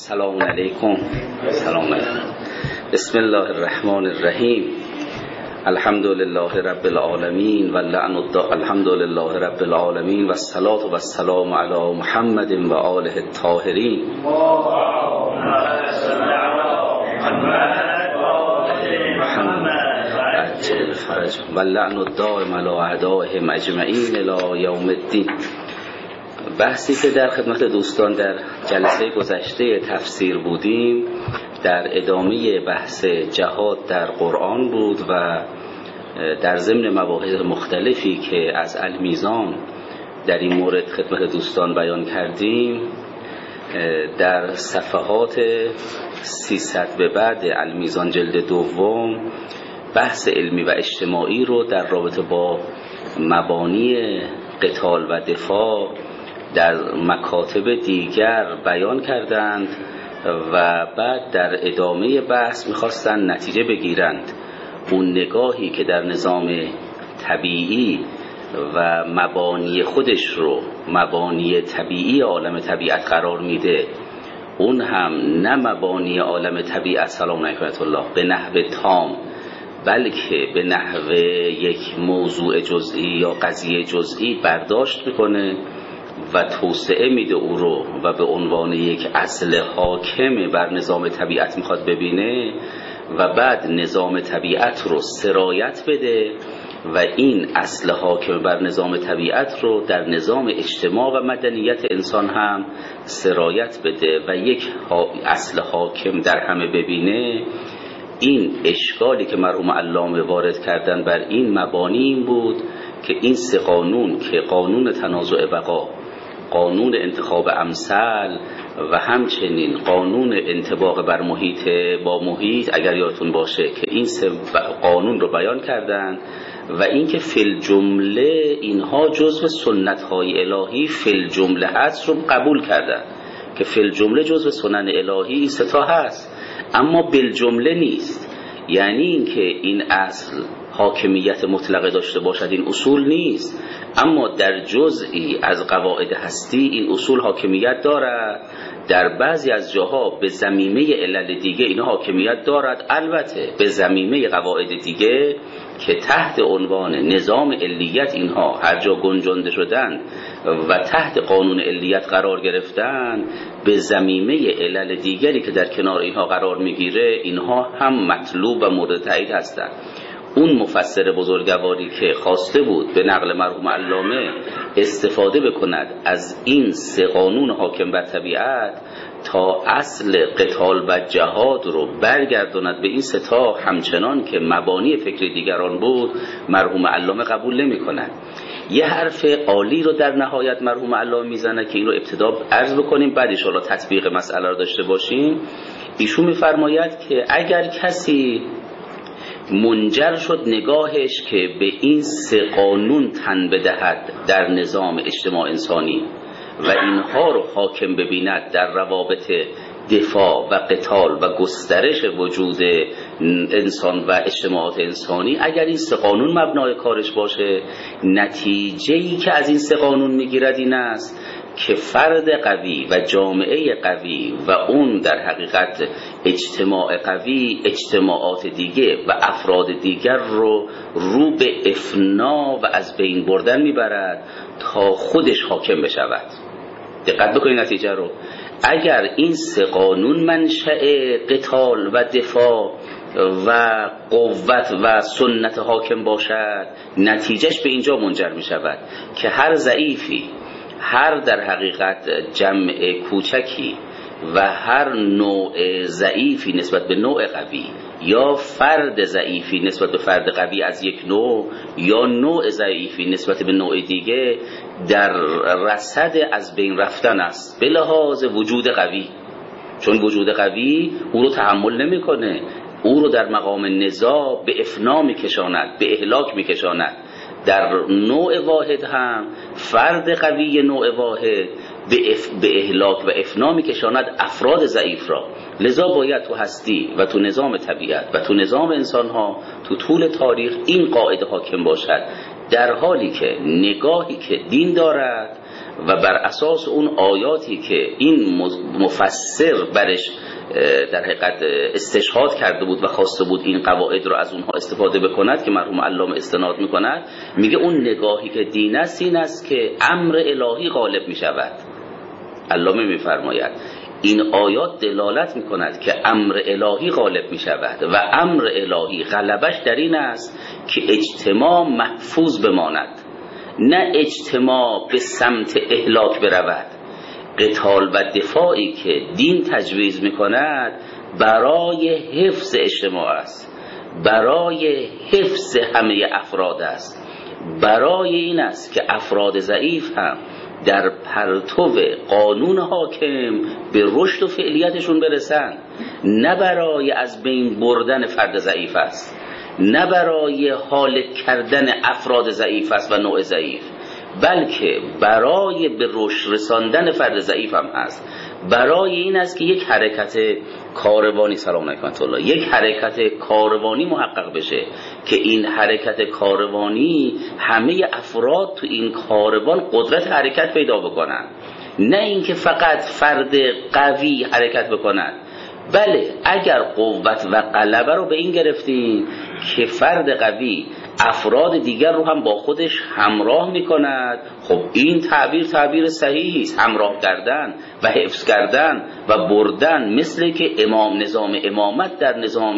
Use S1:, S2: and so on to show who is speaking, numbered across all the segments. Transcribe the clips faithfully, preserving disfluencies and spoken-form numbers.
S1: سلام علیکم. سلام علیکم. بسم الله الرحمن الرحیم. الحمد لله رب العالمین و لعن الحمد لله رب العالمین و الصلاة و السلام علی محمد و آله الطاهرین. و لعن الدائم علی اعدائهم اجمعین الی یوم الدین. بحثی که در خدمت دوستان در جلسه گذشته تفسیر بودیم در ادامه بحث جهاد در قرآن بود و در ضمن مباحث مختلفی که از المیزان در این مورد خدمت دوستان بیان کردیم، در صفحات سیصد به بعد المیزان جلد دوم بحث علمی و اجتماعی رو در رابطه با مبانی قتال و دفاع در مکاتب دیگر بیان کردند و بعد در ادامه بحث میخواستند نتیجه بگیرند اون نگاهی که در نظام طبیعی و مبانی خودش رو مبانی طبیعی عالم طبیعت قرار میده، اون هم نه مبانی عالم طبیعت سلام علیکم الله به نحو تام، بلکه به نحو یک موضوع جزئی یا قضیه جزئی برداشت میکنه و توسعه میده او رو و به عنوان یک اصل حاکم بر نظام طبیعت میخواد ببینه و بعد نظام طبیعت رو سرایت بده و این اصل حاکم بر نظام طبیعت رو در نظام اجتماع و مدنیت انسان هم سرایت بده و یک اصل حاکم در همه ببینه. این اشکالی که مرحوم علامه وارد کردن بر این مبانی این بود که این سه قانون که قانون تنازع بقا، قانون انتخاب امثال و همچنین قانون انطباق بر محیط با محیط، اگر یادتون باشه که این سه قانون رو بیان کردن و اینکه فی الجمله اینها جزو سنت های الهی فی الجمله هست رو قبول کردن که فی الجمله جزو سنن الهی این سه تا هست، اما بالجمله نیست. یعنی اینکه این اصل حاکمیت مطلقه داشته باشد این اصول نیست، اما در جزئی از قواعد هستی این اصول حاکمیت دارد، در بعضی از جاها به ضمیمه علل دیگه اینا حاکمیت دارد، البته به ضمیمه قواعد دیگه که تحت عنوان نظام علیت اینها هر جا گنجانده شدند و تحت قانون علیت قرار گرفتن، به ضمیمه علل دیگری که در کنار اینها قرار میگیره اینها هم مطلوب و مورد تایید هستند. اون مفسر بزرگواری که خواسته بود به نقل مرحوم علامه استفاده بکند از این سه قانون حاکم بر طبیعت تا اصل قتال و جهاد رو برگرداند به این سه تا، همچنان که مبانی فکر دیگران بود، مرحوم علامه قبول نمی کند. یه حرف عالی رو در نهایت مرحوم علامه میزنه که این رو ابتدا عرض بکنیم بعد ان شاءالله تطبیق مسئله رو داشته باشیم. ایشون میفرماید که اگر کسی منجر شد نگاهش که به این سه قانون تن بدهد در نظام اجتماع انسانی و اینها رو حاکم ببیند در روابط دفاع و قتال و گسترش وجود انسان و اجتماعات انسانی، اگر این سه قانون مبنای کارش باشه، نتیجه‌ای که از این سه قانون میگیرد این است که فرد قوی و جامعه قوی و اون در حقیقت اجتماع قوی اجتماعات دیگه و افراد دیگر رو رو به افنا و از بین بردن میبرد تا خودش حاکم بشود. دقت بکنید نتیجه رو. اگر این سه قانون منشأ قتال و دفاع و قوت و سنت حاکم باشد، نتیجهش به اینجا منجر می شود که هر ضعیفی، هر در حقیقت جمع کوچکی و هر نوع ضعیفی نسبت به نوع قوی یا فرد ضعیفی نسبت به فرد قوی از یک نوع یا نوع ضعیفی نسبت به نوع دیگه در رصد از بین رفتن است به لحاظ وجود قوی، چون وجود قوی او رو تحمل نمیکنه، او رو در مقام نزاع به افنا میکشاند، به اهلاک میکشاند. در نوع واحد هم فرد قوی نوع واحد به, اف... به اهلاک و افنا میکشاند افراد ضعیف را. لذا باید تو هستی و تو نظام طبیعت و تو نظام انسان ها تو طول تاریخ این قاعده حاکم باشد، در حالی که نگاهی که دین دارد و بر اساس اون آیاتی که این مفسر برش در حقیقت استشهاد کرده بود و خواسته بود این قواعد رو از اونها استفاده بکند که مرحوم علامه استناد میکند، میگه اون نگاهی که دین است این است که امر الهی غالب میشود. علامه میفرماید این آیات دلالت میکند که امر الهی غالب میشود و امر الهی غلبش در این است که اجتماع محفوظ بماند، نه اجتماع به سمت اهلاک برود. قتال و دفاعی که دین تجویز میکند برای حفظ اجتماع است، برای حفظ همه افراد است، برای این است که افراد ضعیف هم در پرتو قانون حاکم به رشد و فعالیتشون برسن، نه برای از بین بردن فرد ضعیف است، نه برای هالک کردن افراد ضعیف است و نوع ضعیف، بلکه برای به رشد رساندن فرد ضعیف هم هست. برای این است که یک حرکت کاروانی سلام علیکم الله یک حرکت کاروانی محقق بشه که این حرکت کاروانی همه افراد تو این کاروان قدرت حرکت پیدا بکنن، نه اینکه فقط فرد قوی حرکت بکنن. بله اگر قوت و غلبه رو به این گرفتیم که فرد قوی افراد دیگر رو هم با خودش همراه میکند، خب این تعبیر تعبیر صحیحی است، همراه کردن و حفظ کردن و بردن، مثل که امام نظام امامت در نظام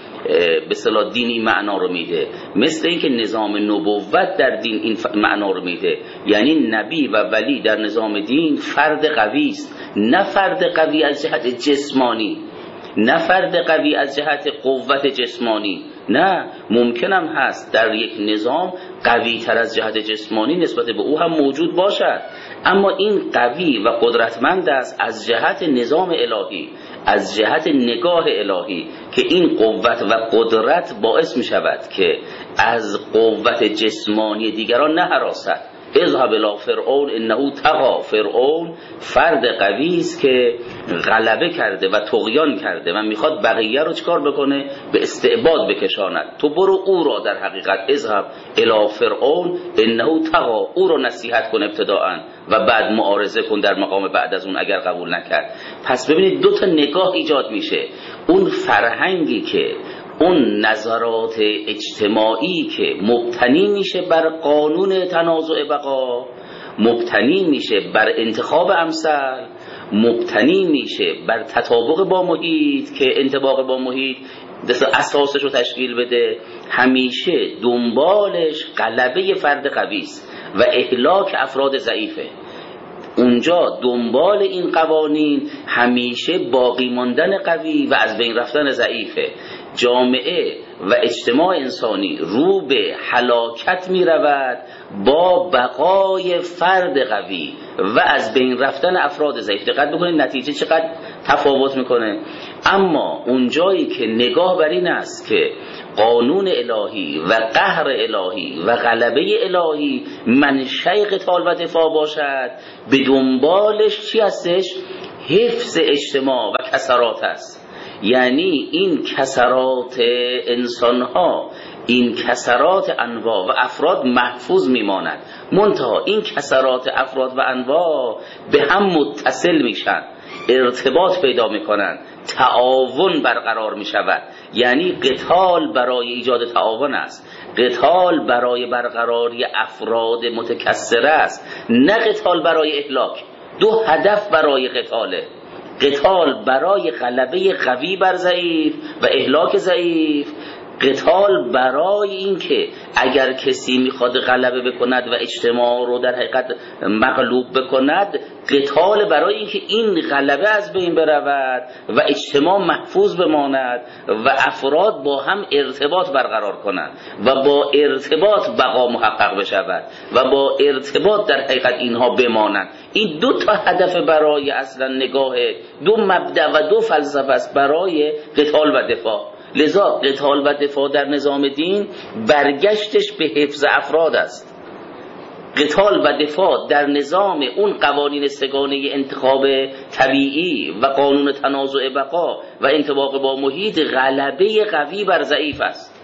S1: به اصطلاح دینی معنا رو میده، مثل اینکه نظام نبوت در دین این معنا رو میده. یعنی نبی و ولی در نظام دین فرد قوی است، نه فرد قوی از جهت جسمانی، نه فرد قوی از جهت قوت جسمانی. نه، ممکنم هست در یک نظام قوی تر از جهت جسمانی نسبت به او هم موجود باشد، اما این قوی و قدرتمند است از جهت نظام الهی، از جهت نگاه الهی، که این قوت و قدرت باعث می شود که از قوت جسمانی دیگران نه هراست. اذهب الی فرعون انه طغی. فرعون فرد قوی است که غلبه کرده و طغیان کرده و میخواد بقیه رو چکار بکنه؟ به استعباد بکشاند. تو برو او را در حقیقت اذهب الی فرعون انه طغی، او رو نصیحت کن ابتداءً و بعد معارضه کن در مقام بعد از اون اگر قبول نکرد. پس ببینید دو تا نگاه ایجاد میشه. اون فرهنگی که اون نظرات اجتماعی که مبتنی میشه بر قانون تنازع بقا، مبتنی میشه بر انتخاب امثل، مبتنی میشه بر تطابق با محیط که انطباق با محیط اساسش رو تشکیل بده، همیشه دنبالش غلبه فرد قوی است و اهلاک افراد ضعیفه. اونجا دنبال این قوانین همیشه باقی ماندن قوی و از بین رفتن ضعیفه. جامعه و اجتماع انسانی رو به هلاکت می رود با بقای فرد قوی و از بین رفتن افراد ضعیف. دقت بکنید نتیجه چقدر تفاوت میکنه. اما اونجایی که نگاه بر این است که قانون الهی و قهر الهی و غلبه الهی منشأ قتال و دفاع باشد، به دنبالش چی هستش؟ حفظ اجتماع و کسرات است. یعنی این کسرات انسانها، این کسرات انواع و افراد محفوظ میماند، منتها این کسرات افراد و انواع به هم متصل میشن، ارتباط پیدا میکنن، تعاون برقرار میشود. یعنی قتال برای ایجاد تعاون است، قتال برای برقراری افراد متکثره است، نه قتال برای اهلاک. دو هدف برای قتاله: قتال برای غلبه قوی بر ضعیف و اهلاک ضعیف، قتال برای این که اگر کسی میخواد غلبه بکند و اجتماع رو در حقیقت مغلوب بکند، قتال برای این که این غلبه از بین برود و اجتماع محفوظ بماند و افراد با هم ارتباط برقرار کنند و با ارتباط بقا محقق بشود و با ارتباط در حقیقت اینها بمانند. این دو تا هدف برای اصلا نگاه، دو مبدأ و دو فلسفه است برای قتال و دفاع. لذا قتال و دفاع در نظام دین برگشتش به حفظ افراد است. قتال و دفاع در نظام اون قوانین سگانه انتخاب طبیعی و قانون تنازع بقا و انطباق با محیط، غلبه قوی بر ضعیف است.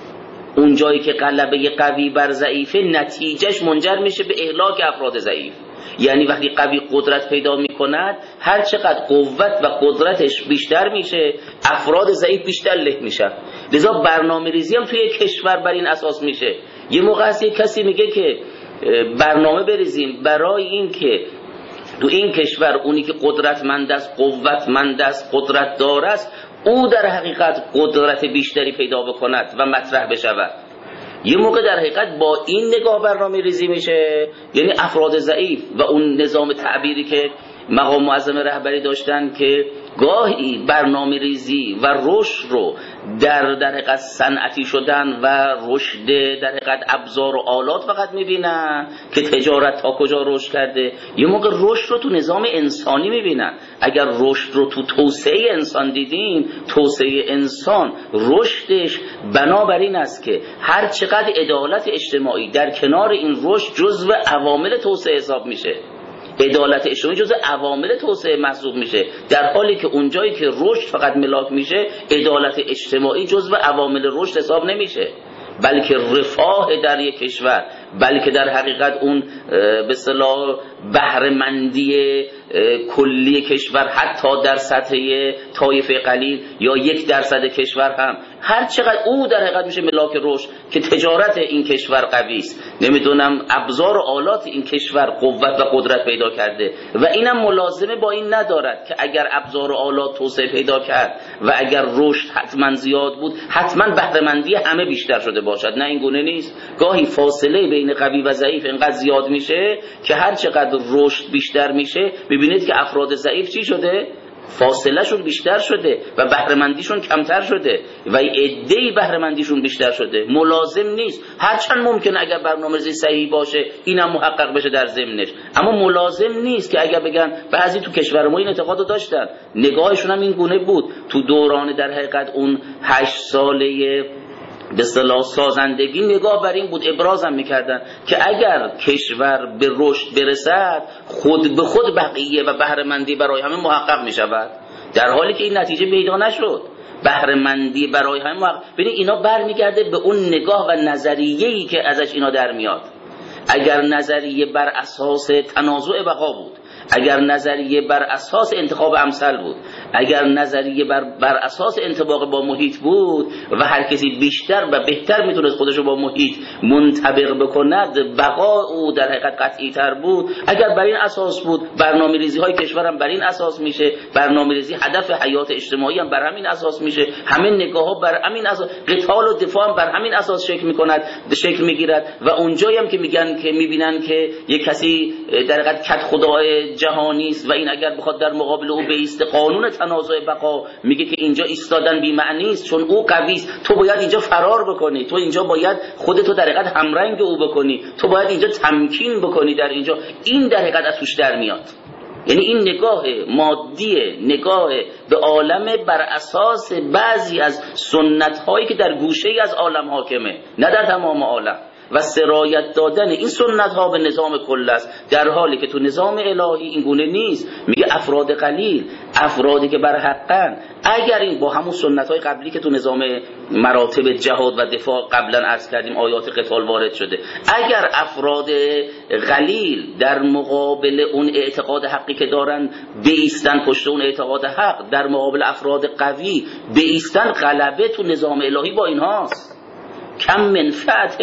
S1: اون جایی که غلبه قوی بر ضعیف، نتیجهش منجر میشه به اهلاک افراد ضعیف. یعنی وقتی قوی قدرت پیدا میکند هر چقدر قوت و قدرتش بیشتر میشه افراد ضعیف بیشتر له میشن. لذا برنامه ریزی هم توی کشور بر این اساس میشه. یه موقع هست یک کسی میگه که برنامه بریزیم برای این که تو این کشور اونی که قدرتمند است، قوتمند است، قدرت دار است، او در حقیقت قدرت بیشتری پیدا بکند و مطرح بشود. یه موقع در حقیقت با این نگاه برنامه ریزی میشه، یعنی افراد ضعیف و اون نظام تعبیری که مقام معظم رهبری داشتن که گاهی برنامه ریزی و رشد رو در در حقیقت صنعتی شدن و رشد در حقیقت ابزار و آلات فقط میبینن که تجارت تا کجا رشد کرده. یه موقع رشد رو تو نظام انسانی میبینن. اگر رشد رو تو توسعه انسان دیدیم، توسعه انسان رشدش بنابر این است که هر چقدر عدالت اجتماعی در کنار این رشد جزو عوامل توسعه حساب میشه. عدالت اجتماعی جزء عوامل توسعه محسوب میشه، در حالی که اونجایی که رشد فقط ملاک میشه عدالت اجتماعی جزء عوامل رشد حساب نمیشه، بلکه رفاه در یک کشور، بلکه در حقیقت اون به اصطلاح بهره مندی کلی کشور حتی در سطح طایفه قلیل یا یک درصد کشور هم هر چقدر او در حقیقت میشه ملاک رشد که تجارت این کشور قوی است، نمیدونم ابزار و آلات این کشور قوت و قدرت پیدا کرده و اینم ملازمه با این ندارد که اگر ابزار و آلات توسعه پیدا کرد و اگر رشد حتما زیاد بود حتما بهره مندی همه بیشتر شده باشد. نه، این گونه نیست. گاهی فاصله بین قوی و ضعیف اینقدر زیاد میشه که هر چقدر رشد بیشتر میشه ببینید که افراد ضعیف چی شده؟ فاصله شون بیشتر شده و بهره مندیشون کمتر شده و عده‌ای بهره مندیشون بیشتر شده. ملازم نیست، هرچند ممکن اگر برنامه‌ریزی صحیح باشه اینم محقق بشه در ضمنش، اما ملازم نیست که اگر بگن بعضی تو کشور ما این اعتقادو داشتن، نگاهشون هم این گونه بود تو دوران در حقیقت اون هشت ساله به اصطلاح سازندگی، نگاه بر این بود، ابرازم میکردن که اگر کشور به رشد برسد خود به خود بقیه و بهره مندی برای همه محقق میشود، در حالی که این نتیجه پیدا نشد. بهره مندی برای همه محقق. ببین اینا برمیگرده به اون نگاه و نظریه‌ای که ازش اینا در میاد. اگر نظریه بر اساس تنازع بقا بود، اگر نظریه بر اساس انتخاب امثل بود، اگر نظریه بر, بر اساس انطباق با محیط بود و هر کسی بیشتر و بهتر میتونست خودشو با محیط منطبق بکند، بقا او در حقیقت قطعی تر بود. اگر بر این اساس بود، برنامه ریزی های کشورم بر این اساس میشه، برنامه ریزی هدف حیات اجتماعی هم بر همین اساس میشه، همه نگاه ها بر همین اساس، قتال و دفاع هم بر همین اساس شکل میکند شکل میگیرد. و اونجایی هم که میگن که میبینن که یک کسی در حقیقت کد خدای جهانی است و این اگر بخواد در مقابل او بایسته، قانون تنازع بقا میگه که اینجا ایستادن بی معنی است چون او قوی است، تو باید اینجا فرار بکنی، تو اینجا باید خودتو در حقیقت همرنگ او بکنی، تو باید اینجا تمکین بکنی در اینجا. این در حقیقت از توش در میاد. یعنی این نگاه مادی، نگاه به عالم بر اساس بعضی از سنت هایی که در گوشه ای از عالم حاکمه، نه در تمام عالم، و سرایت دادن این سنت ها به نظام کل است، در حالی که تو نظام الهی این گونه نیست. میگه افراد قلیل، افرادی که بر حقن، اگر این با همون سنت های قبلی که تو نظام مراتب جهاد و دفاع قبلا عرض کردیم آیات قتال وارد شده، اگر افراد قلیل در مقابل اون اعتقاد حقی که دارن بایستن پشت اون اعتقاد حق، در مقابل افراد قوی بایستن، غلبه تو نظام الهی با اینهاست. کم من فئت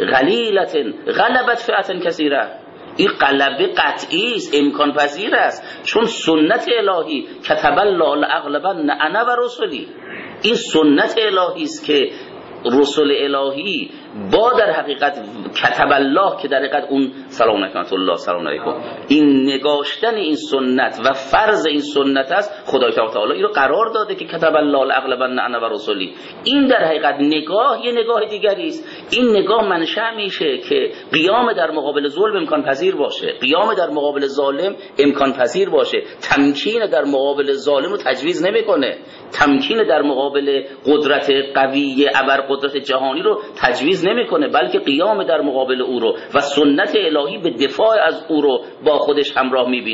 S1: قلیلة غلبت فئة کثیره. این غلبه قطعی است، امکان پذیر است، چون سنت الهی کتب الله لاغلبن انا و رسلی، این سنت الهی است که رسول الهی با در حقیقت کتب الله که در حقیقت اون سلام علیکم الله سلام علیکم، این نگاشتن این سنت و فرض این سنت است. خدای تعالی این رو قرار داده که کتب الله لاغلبن انا و رسلی. این در حقیقت نگاه یه نگاه دیگری است. این نگاه منشأ میشه که قیام در مقابل ظلم امکان پذیر باشه، قیام در مقابل ظالم امکان پذیر باشه، تمکین در مقابل ظالم رو تجویز نمیکنه، تمکین در مقابل قدرت قوی ابر قدرت جهانی رو تجویز نمیکنه، بلکه قیام در مقابل او رو و سنت الهی به دفاع از او رو با خودش همراه میبینه.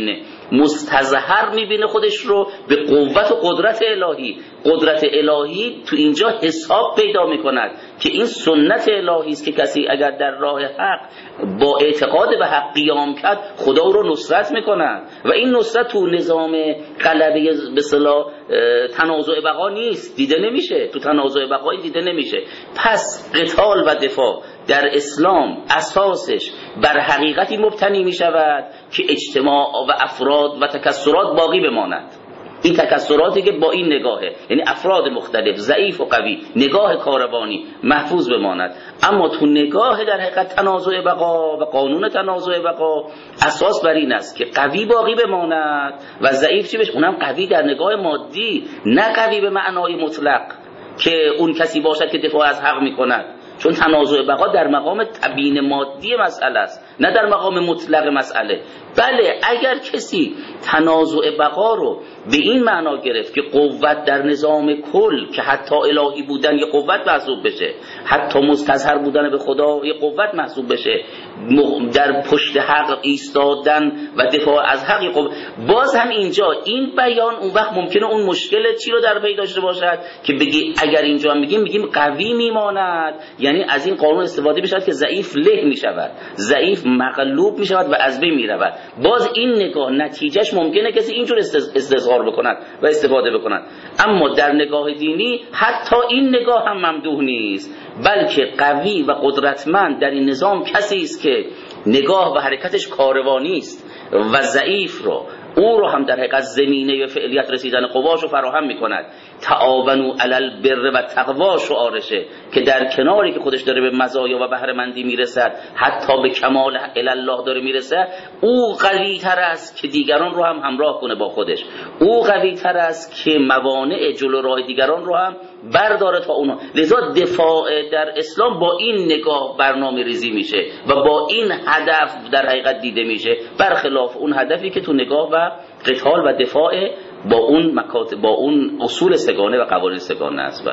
S1: مستظهر میبینه خودش رو به قوت و قدرت الهی. قدرت الهی تو اینجا حساب پیدا میکند که این سنت الهی است که کسی اگر در راه حق با اعتقاد به حق قیام کرد خدا او رو نصرت میکند و این نصرت تو نظام غلبه به اصطلاح تنازع بقا نیست، دیده نمیشه، تو تنازع بقایی دیده نمیشه. پس قتال و دفاع در اسلام اساسش بر حقیقتی مبتنی میشود که اجتماع و افراد و تکثرات باقی بماند. این تکثراتی که با این نگاهه، یعنی افراد مختلف ضعیف و قوی، نگاه کاروانی محفوظ بماند. اما تو نگاه در حقیقت تنازع بقا و قانون تنازع بقا اساس بر این است که قوی باقی بماند و ضعیف چی بشه؟ اونم قوی در نگاه مادی، نه قوی به معنای مطلق که اون کسی باشد که دفاع از حق میکند، چون تنازع بقا در مقام تبیین مادی مسئله است، نه در مقام مطلق مسئله. بله اگر کسی تنازع بقا رو به این معنا گرفت که قوت در نظام کل که حتی الهی بودن یه قوت محسوب بشه، حتی مستظهر بودن به خدا یه قوت محسوب بشه، در پشت حق ایستادن و دفاع از حق یه قوت، باز هم اینجا این بیان اون وقت ممکنه اون مشکل چی رو در پی داشته باشد که بگی اگر اینجا میگیم میگیم قوی میماند، یعنی از این قانون استفاده بشود که ضعیف له میشود، ضعیف مغلوب میشود و از بین میرود. باز این نگاه نتیجهش ممکنه کسی اینجور استظهار بکند و استفاده بکند. اما در نگاه دینی حتی این نگاه هم ممدوح نیست، بلکه قوی و قدرتمند در این نظام کسی است که نگاه و حرکتش کاروانی است و ضعیف رو او رو هم در حقیقت زمینه و فعلیت رسیدن قواش رو فراهم میکند. تعاونوا علی البر و تقوا شعارشه که در کناری که خودش داره به مزایا و بهره مندی میرسد، حتی به کمال الی الله داره میرسه، او قوی تر است که دیگران رو هم همراه کنه با خودش، او قوی تر است که موانع جلو راه دیگران رو هم برداره تا اونها. لذا دفاع در اسلام با این نگاه برنامه ریزی میشه و با این هدف در حقیقت دیده میشه، برخلاف اون هدفی که تو نگاه و قتال و دفاع با اون مکاتب با اون اصول سگانه و قوانین سگانه است.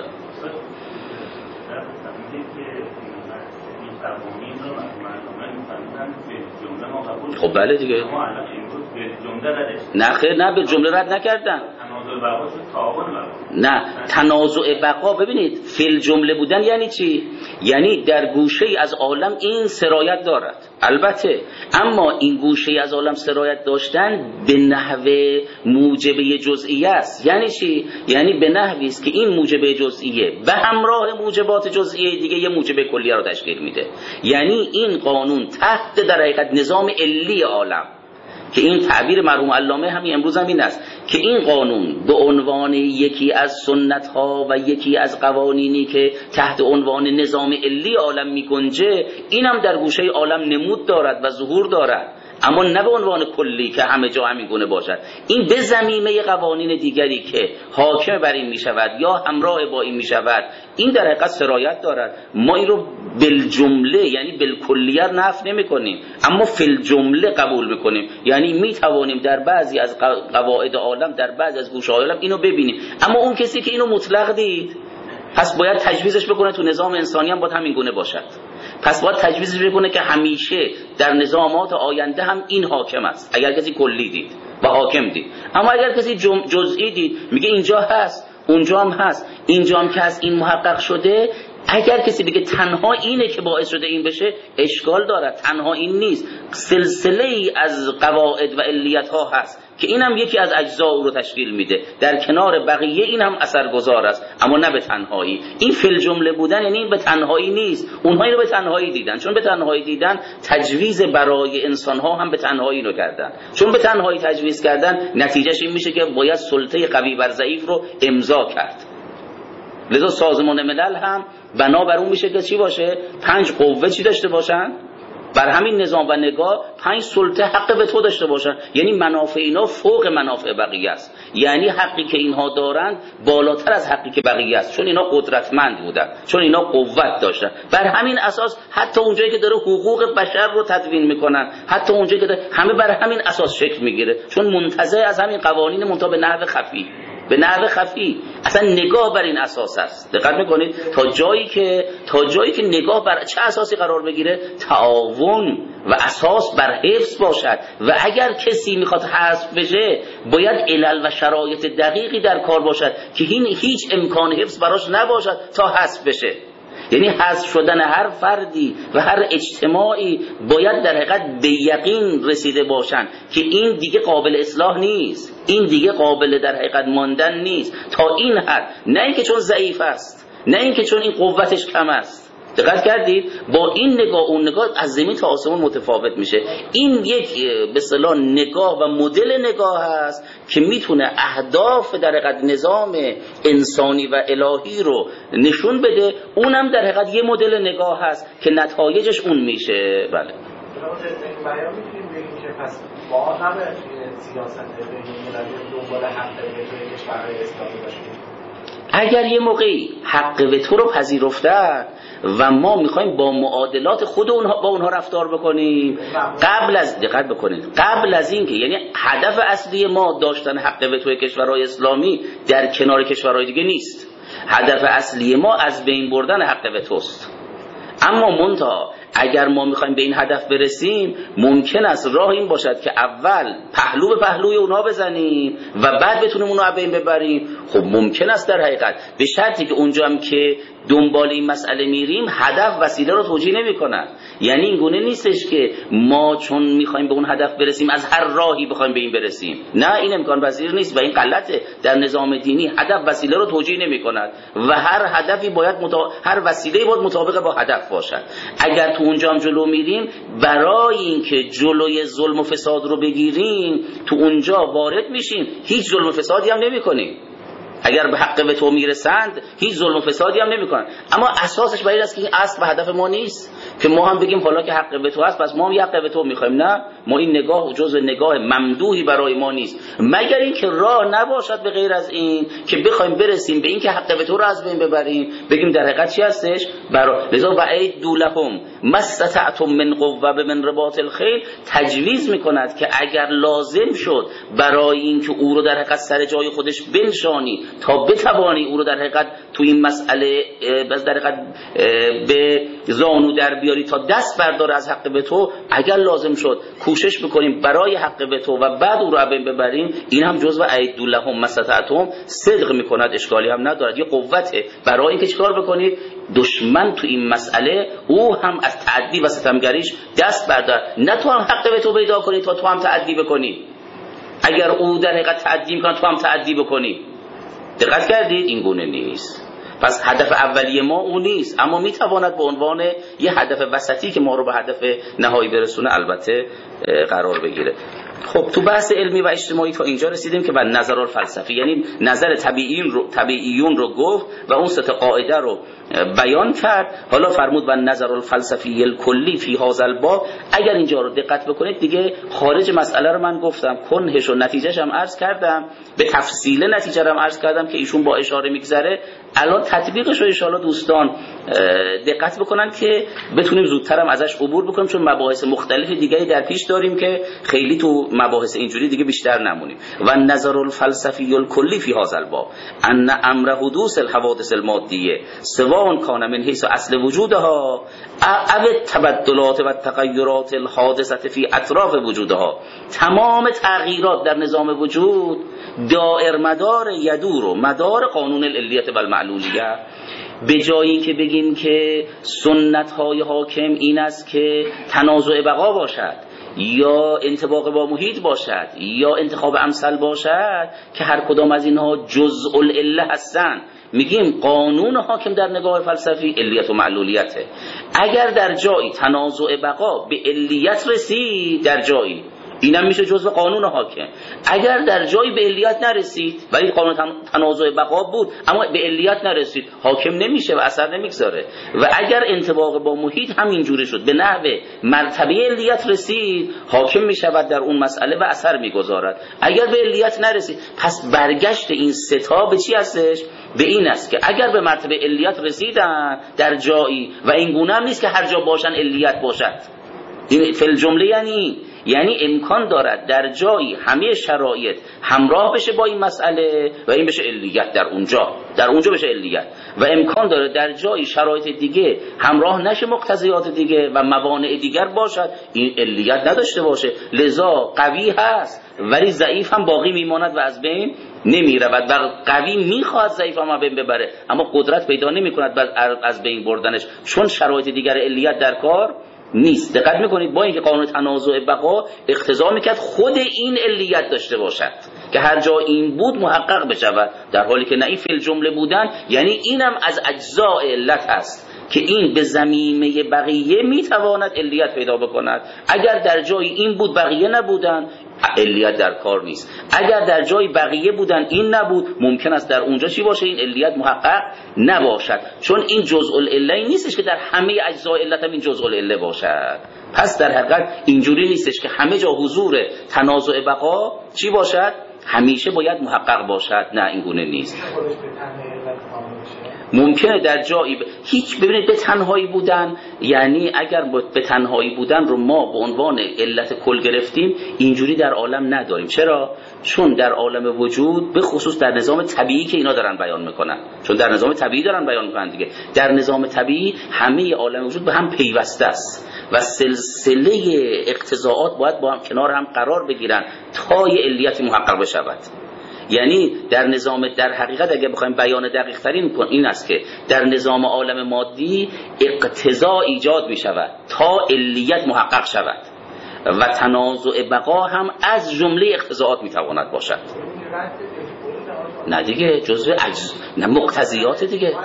S1: خب بله دیگه، نه خیر، نه به جمله رد نکردن، نه تنازع بقا. ببینید فی جمله بودن یعنی چی؟ یعنی در گوشه از عالم این سرایت دارد البته، اما این گوشه از عالم سرایت داشتن به نحوه موجبه جزئیه است. یعنی چی؟ یعنی به نحوی است که این موجبه جزئیه به همراه موجبات جزئیه دیگه یه موجبه کلیه رو تشکیل میده. یعنی این قانون تحت در حقیقت نظام علی عالم، که این تعبیر مرحوم علامه همین امروز هم این است که این قانون به عنوان یکی از سنت ها و یکی از قوانینی که تحت عنوان نظام علی عالم میگنجه، این هم در گوشه عالم نمود دارد و ظهور دارد، اما نه به عنوان کلی که همه جا همین گونه باشد. این به ضمیمه قوانین دیگری که حاکم بر این می شود یا همراه با این می شود، این در حقیقت سرایت دارد. ما این رو بالجمله یعنی بالکلیه نفی نمی کنیم، اما فی الجمله قبول میکنیم. یعنی می توانیم در بعضی از قواعد عالم، در بعضی از گوشه عالم اینو ببینیم، اما اون کسی که اینو مطلق دید پس باید تجویزش بکنه تو نظام انسانی هم باید همین گونه باشد. پس باید تجویزش بکنه که همیشه در نظامات آینده هم این حاکم است، اگر کسی کلی دید و حاکم دید. اما اگر کسی جزئی دید میگه اینجا هست اونجا هم هست، اینجا هم که هست این محقق شده، اگر کسی بگه تنها اینه که باعث شده این بشه، اشکال دارد. تنها این نیست، سلسله ای از قواعد و علیت ها هست که اینم یکی از اجزا او رو تشکیل میده، در کنار بقیه این هم اثرگذار است، اما نه به تنهایی. این فی الجمله بودن یعنی این به تنهایی نیست، اونها اینو به تنهایی دیدن، چون به تنهایی دیدن تجویز برای انسان ها هم به تنهایی رو کردن، چون به تنهایی تجویز کردن نتیجهش این میشه که باید سلطه قوی بر ضعیف رو امضا کرد. لذا سازمان ملل هم بنابر اون میشه که چی باشه؟ پنج قوه چی داشته باشن؟ بر همین نظام و نگاه پنج سلطه حق به تو داشته باشن، یعنی منافع اینا فوق منافع بقیه است، یعنی حقی که اینها دارند بالاتر از حقی که بقیه است، چون اینا قدرتمند بودن، چون اینا قوت داشتن. بر همین اساس حتی اونجایی که داره حقوق بشر رو تدوین میکنن، حتی اونجایی که داره، همه بر همین اساس شکل میگیره، چون منتزع از همین قوانین منتها به نحو خفی به نحو خفی اصلا نگاه بر این اساس است. دقت میکنید تا جایی که تا جایی که نگاه بر چه اساسی قرار بگیره؟ تعاون و اساس بر حفظ باشد و اگر کسی میخواد حذف بشه باید علل و شرایط دقیقی در کار باشد که هیچ امکان حفظ براش نباشد تا حذف بشه. یعنی حذف شدن هر فردی و هر اجتماعی باید در حقیقت به یقین رسیده باشند که این دیگه قابل اصلاح نیست، این دیگه قابل در حقیقت ماندن نیست تا این حد، نه اینکه چون ضعیف است، نه اینکه چون این قوتش کم است. دقت کردید؟ با این نگاه اون نگاه از زمین تا آسمون متفاوت میشه. این یک به اصطلاح نگاه و مدل نگاه است که میتونه اهداف در حقیقت نظام انسانی و الهی رو نشون بده. اونم در حقیقت یه مدل نگاه هست که نتایجش اون میشه. بله.
S2: بیان میتونیم بگیم که پس با هم سیاست بین‌المللی دنبال حق وتو کشورهای اسلامی باشیم.
S1: اگر یه موقعی حق وتو رو پذیرفتن و ما میخوایم با معادلات خود اونها با اونها رفتار بکنیم، قبل از دقت بکنید قبل از این که یعنی هدف اصلی ما داشتن حق وتو کشورهای اسلامی در کنار کشورهای دیگه نیست. هدف اصلی ما از بین بردن حق وتوست. اما منتها اگر ما میخوایم به این هدف برسیم ممکن است راه این باشد که اول پهلو به پهلوی اونها بزنیم و بعد بتونیم اونها بین ببریم. خب ممکن است در حقیقت به شرطی که اونجا هم که دنبال این مسئله میریم هدف وسیله رو توجیه نمی‌کنن. یعنی این گونه نیستش که ما چون میخوایم به اون هدف برسیم از هر راهی بخوایم به این برسیم. نه، این امکان پذیر نیست و این غلطه. در نظام دینی هدف وسیله رو توجیه نمی‌کند و هر هدفی باید مطا... هر وسیله‌ای باید مطابق با هدف باشد. اگر تو اونجا هم جلو میریم برای اینکه جلوی ظلم و فساد رو بگیریم تو اونجا وارد میشیم، هیچ ظلم و فسادی هم نمی‌کنیم. اگر به حق وتو میرسند هیچ ظلم و فسادی هم نمیکنن. اما اساسش برای است که این اصل و هدف ما نیست که ما هم بگیم حالا که حق وتو هست پس ما هم حق وتو میخوایم. نه، ما این نگاه جزء نگاه ممدوحی برای ما نیست، مگر اینکه راه نباشد به غیر از این که بخوایم برسیم به این که حق وتو رو از بین ببریم، بگیم در حقیقت چی هستش برای لذا وعیدوا لهم ما استطعتم من قوة من رباط الخیل تجویز میکند که اگر لازم شد برای اینکه او رو در حقیقت سر جای خودش بنشانی تا بتوانی او رو در حقیقت تو این مسئله بس در حقیقت به زانو در بیاری تا دست برداره از حق وتو، اگر لازم شد کوشش بکنیم برای حق وتو و بعد او رو ابین ببریم، این هم جزء اعدوا لهم ما استطعتم صدق میکند، اشکالی هم ندارد. یه قوته برای اینکه چیکار بکنید دشمن تو این مسئله او هم از تعدی و ستمگریش دست بردار، نه تو هم حق وتو پیدا کنی تا تو هم تعدی بکنی. اگر او در حقیقت تعدی میکنه تو هم تعدی بکنی. دقت کردید؟ این گونه نیست. پس هدف اولیه ما اون نیست، اما میتواند به عنوان یه هدف وسطی که ما رو به هدف نهایی برسونه البته قرار بگیره. خب تو بحث علمی و اجتماعی تا اینجا رسیدیم که بر نظر الفلسفی، یعنی نظر طبیعیون رو طبیعیون رو گفت و اون سه قاعده رو بیان کرد. حالا فرمود و نظر الفلسفی الکلی فی هذا الباب. اگر اینجا رو دقت بکنید دیگه خارج مسئله رو من گفتم، کنهش و نتیجهش هم عرض کردم، به تفصیل نتیجه رو هم عرض کردم که ایشون با اشاره میگذره. الان تطبیقش رو ان شاء الله دوستان دقت بکنن که بتونیم زودتر هم ازش عبور بکنیم، چون مباحث مختلف دیگری در پیش داریم که خیلی تو مباحث اینجوری دیگه بیشتر نمونیم. و نظر الفلسفی الکلی فی هذا الباب ان امر حدوث الحوادث المادیه سواء کان من حیث اصل وجودها او التبدلات و التغیرات الحادثه فی اطراف وجودها. تمام تغییرات در نظام وجود دائر مدار یدور و مدار قانون العلیت و المعلولیه. به جای اینکه بگیم که سنت های حاکم این است که تنازع بقا باشد یا انطباق با محیط باشد یا انتخاب امثل باشد که هر کدام از اینها جزء العله هستند، میگیم قانون حاکم در نگاه فلسفی علیت و معلولیته. اگر در جایی تنازع بقا به علیت رسید در جایی، اینم میشه جزء قانون حاکم. اگر در جایی به علیت نرسید ولی قانون تنازع بقا بود اما به علیت نرسید، حاکم نمیشه و اثر نمیگذاره. و اگر انطباق با محیط هم اینجوری شد به نحو مرتبه علیت رسید، حاکم میشود در اون مسئله و اثر میگذارد. اگر به علیت نرسید، پس برگشت این ستا به چی هستش؟ به این است که اگر به مرتبه علیت رسیدن در جایی و این گونه هم نیست که هر جا باشن علیت باشد. این فی الجمله یعنی یعنی امکان دارد در جایی همه شرایط همراه بشه با این مسئله و این بشه علیت در اونجا در اونجا بشه علیت، و امکان داره در جایی شرایط دیگه همراه نشه مقتضیات دیگه و موانع دیگر باشد این علیت نداشته باشه. لذا قوی هست ولی ضعیف هم باقی میماند و از بین نمی رود و قوی میخواد ضعیف هم بین ببره اما قدرت پیدا نمی کند از بین بردنش چون شرایط دیگر علیت در کار نیست. دقت میکنید با اینکه قانون تنازع بقا اقتضا میکرد خود این علیت داشته باشد که هر جا این بود محقق بشود، در حالی که نه این فی الجمله بودن یعنی اینم از اجزاء علت هست که این به ضمیمه بقیه میتواند علیت پیدا بکند. اگر در جای این بود بقیه نبودن علیت در کار نیست، اگر در جای بقیه بودن این نبود ممکن است در اونجا چی باشه این علیت محقق نباشد، چون این جزء العله نیستش که در همه اجزاء علت هم این جزء العله باشد. پس در حقیقت اینجوری نیستش که همه جا حضور تنازع بقا چی باشد همیشه باید محقق باشد، نه این گونه نیست. ممکنه در جایی ب... هیچ ببینید به تنهایی بودن یعنی اگر به تنهایی بودن رو ما به عنوان علت کل گرفتیم اینجوری در عالم نداریم. چرا؟ چون در عالم وجود به خصوص در نظام طبیعی که اینا دارن بیان میکنن، چون در نظام طبیعی دارن بیان میکنن دیگه، در نظام طبیعی همه عالم وجود به هم پیوسته است و سلسله اقتضاعات باید با هم کنار هم قرار بگیرن تا یه علیت محقق بشود. یعنی در نظام در حقیقت اگه بخوایم بیان دقیق ترین کنیم این است که در نظام عالم مادی اقتضا ایجاد می شود تا علیت محقق شود و تنازع بقا هم از جمله اقتضاعات می تواند باشد. نه دیگه جزء عجز نه مقتضیات دیگه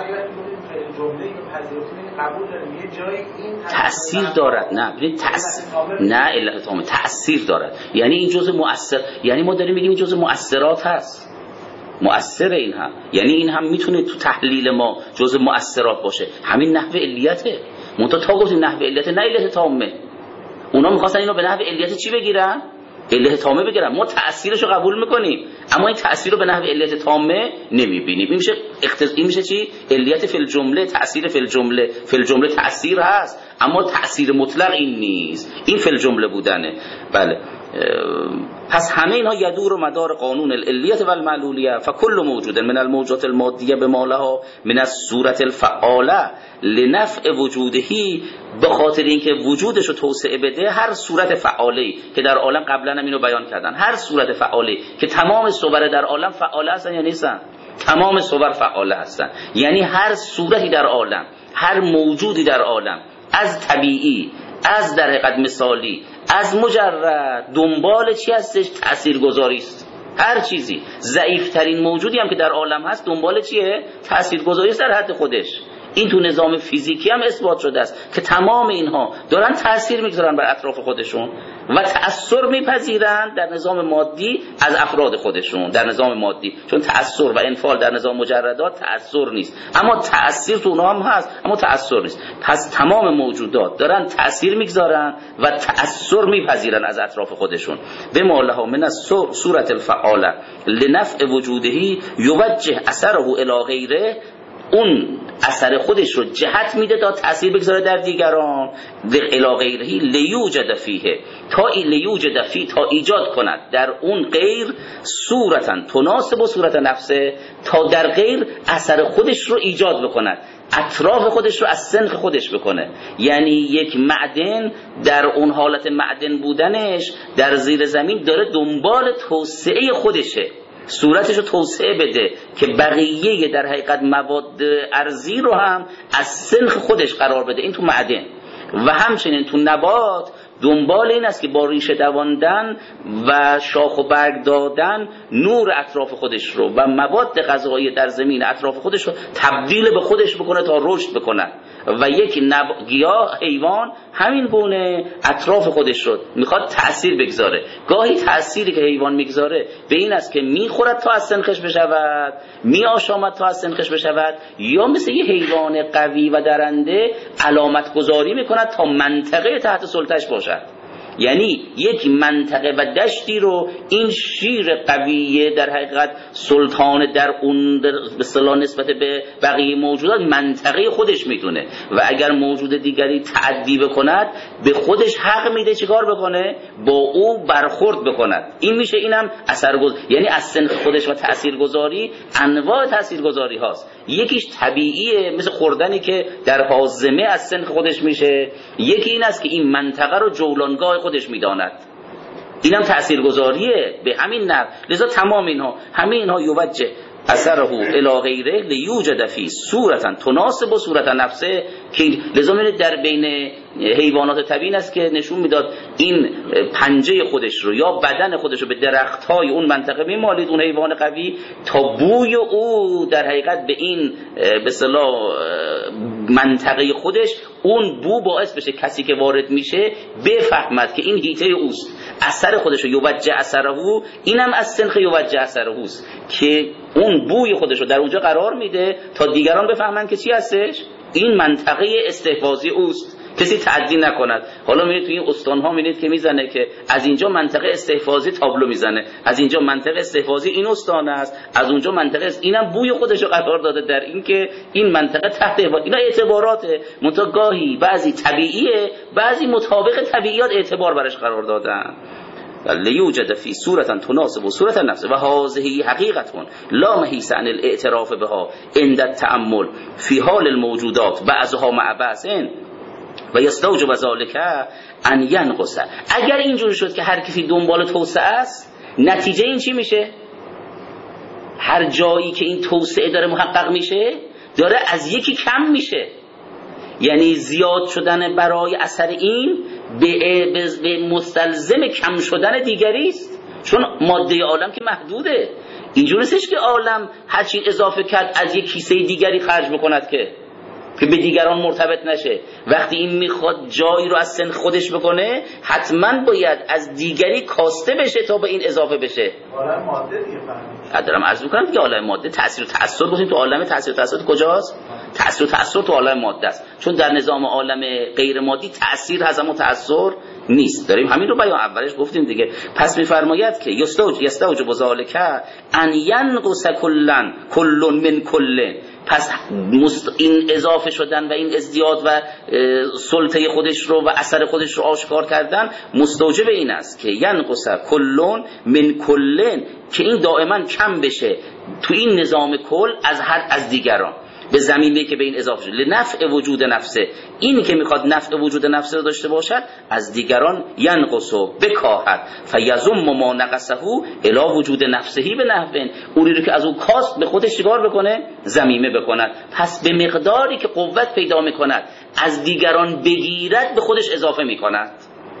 S1: تأثیر دارد. نه ببین تأثیر نه علت تامه تأثیر دارد یعنی این جزء مؤثر، یعنی ما داریم میگیم این جزء مؤثرات هست، مؤثر این هم یعنی این هم میتونه تو تحلیل ما جزء مؤثرات باشه. همین نحوه علیته منتها تا گفتیم نحوه علیته نه علت تامه، اونا میخواستن اینو به نحوه علیت چی بگیرن؟ علت تامه بگیرن. ما تأثیرش رو قبول میکنیم اما این تأثیر رو به نحو علت تامه نمیبینیم. این میشه اختص... این میشه چی؟ علیت فی الجمله، تأثیر فی الجمله. فی الجمله تأثیر هست اما تأثیر مطلق این نیست، این فی الجمله بودنه. بله پس همه اینها یدور و مدار قانون العلیت و المعلولیه. فکل موجود من الموجودات المادیه بما لها من الصورت الفعاله لنفع وجودهی، به خاطر اینکه وجودش رو توسعه بده هر صورت فعالی که در عالم قبلا هم اینو بیان کردن، هر صورت فعالی که تمام صور در عالم فعاله هستن یا نیستن؟ تمام صور فعاله هستن، یعنی هر صورتی در عالم، هر موجودی در عالم، از طبیعی، از در حقیقت مثالی، از مجرد، دنبال چی هستش؟ تاثیرگذاری است. هر چیزی ضعیفترین موجودی هم که در عالم هست دنبال چیه؟ تاثیرگذاری است در حد خودش. این تو نظام فیزیکی هم اثبات شده است که تمام اینها دارن تأثیر میگذارن بر اطراف خودشون و تأثیر میپذیرن در نظام مادی از افراد خودشون در نظام مادی، چون تأثیر و انفعال در نظام مجردات تأثیر نیست اما تأثیر تو اونها هم هست اما تأثیر نیست. پس تمام موجودات دارن تأثیر میگذارن و تأثیر میپذیرن از اطراف خودشون. به مالها من صورت الفعاله لنفع وجودهی یوجه اثره الی غیره، اون اثر خودش رو جهت میده تا تأثیر بگذاره در دیگران. الی غیرهی لیوجد فیه، تا لیوجد فی، تا ایجاد کند در اون غیر صورتا تناسب صورت نفسه، تا در غیر اثر خودش رو ایجاد بکند، اطراف خودش رو از سنخ خودش بکنه. یعنی یک معدن در اون حالت معدن بودنش در زیر زمین داره دنبال توسعه خودشه، صورتش رو توسعه بده که بقیه در حقیقت مواد ارضی رو هم از سنخ خودش قرار بده. این تو معدن. و همچنین تو نبات دنبال این است که با ریشه دواندن و شاخ و برگ دادن نور اطراف خودش رو و مواد غذایی در زمین اطراف خودش رو تبدیل به خودش بکنه تا رشد بکنه. و یک نب... گیاه حیوان همین گونه اطراف خودش رو میخواد تأثیر بگذاره. گاهی تأثیری که حیوان میگذاره به این است که میخورد تا از سنخش بشود، میآشامد تا از سنخش بشود، یا مثل یه حیوان قوی و درنده علامت گذاری میکند تا منطقه تحت سلطش باشد. یعنی یک منطقه و دشتی رو این شیر قویه در حقیقت سلطان در اون به اصطلاح نسبت به بقیه موجودات منطقه خودش میدونه و اگر موجود دیگری تعدی بکند به خودش حق میده چیکار بکنه؟ با او برخورد بکند. این میشه اینم اثرگذاری، یعنی از سنخ خودش و تاثیرگذاری انواع تاثیرگذاری هاست. یکیش طبیعیه مثل خوردنی که در هاضمه از سنخ خودش میشه، یکی این است که این منطقه رو جولانگاه خودش میداند، اینم تاثیرگذاریه به همین نحو. لذا تمام اینها همه اینها یوجه اثره الی غیره لیوجد فی صورتا تناسب صورت نفسه، که لذا می‌بینید در بین حیوانات طبیعی است که نشون میداد این پنجه خودش رو یا بدن خودش رو به درخت‌های اون منطقه میمالید اون حیوان قوی تا بوی او در حقیقت به این به اصطلاح منطقه خودش اون بو باعث بشه کسی که وارد میشه بفهمد که این هیته اوست، اثر خودش رو یوجه اثره، اینم از سنخ یوجه اثره است که اون بوی خودش رو در اونجا قرار میده تا دیگران بفهمن که چی هستش، این منطقه استحفاظی اوست، کسی تعدی نکند. حالا میبینید توی این استان‌ها میبینید که میزنه که از اینجا منطقه استحفاظی تابلو میزنه، از اینجا منطقه استحفاظی این استان است، از اونجا منطقه است، اینم بوی خودش رو قرار داده در این که این منطقه تحت حفاظت. اینا اعتباراته، منتها گاهی بعضی طبیعیه بعضی مطابق طبیعیات اعتبار برش قرار دادن. لیوجد فی صورتا تناسب صورت النفس و هذه حقیقت لا محیص عن الاعتراف بها عند التأمل فی حال الموجودات بعضها مع بعض و یستوجب ذلک ان ینقص. اگر اینجوری شد که هر کسی دنبال توسعه است، نتیجه این چی میشه؟ هر جایی که این توسعه داره محقق میشه داره از یکی کم میشه، یعنی زیاد شدن برای اثر این به مستلزم کم شدن دیگری است، چون ماده عالم که محدوده. اینجوری نیستش که عالم هر چی اضافه کرد از یک کیسه دیگری خرج بکند که که به دیگران مرتبط نشه. وقتی این میخواد جایی رو از سن خودش بکنه حتما باید از دیگری کاسته بشه تا به این اضافه بشه.
S2: عالم ماده دیگه فهمید.
S1: دارم عرض میکنم دیگه عالم ماده تاثیر و تاثیر گفتیم تو عالم تاثیر و تاثیر کجاست؟ تاثیر و تاثیر تو عالم ماده است، چون در نظام عالم غیر مادی تاثیر هست اما تاثیر نیست. داریم همین رو بیان اولش گفتیم دیگه. پس میفرماید که یستوج یستوجب ذلک ان ینقص کلن کل من کل. پس این اضافه شدن و این ازدیاد و سلطه خودش رو و اثر خودش رو آشکار کردن مستوجب این است که ینقص کلون من کلن، که این دائما کم بشه تو این نظام کل از هر از دیگران به زمینه که به این اضافه شد لنفع وجود نفسه. اینی که میخواد نفع وجود نفسه رو داشته باشد از دیگران ینقصو بکاهد فیزم ما نقصه الی وجود نفسهی به نحوین، اونی رو که از اون کاست به خودش چیکار بکنه؟ ضمیمه بکند. پس به مقداری که قوت پیدا میکند از دیگران بگیرد به خودش اضافه میکند.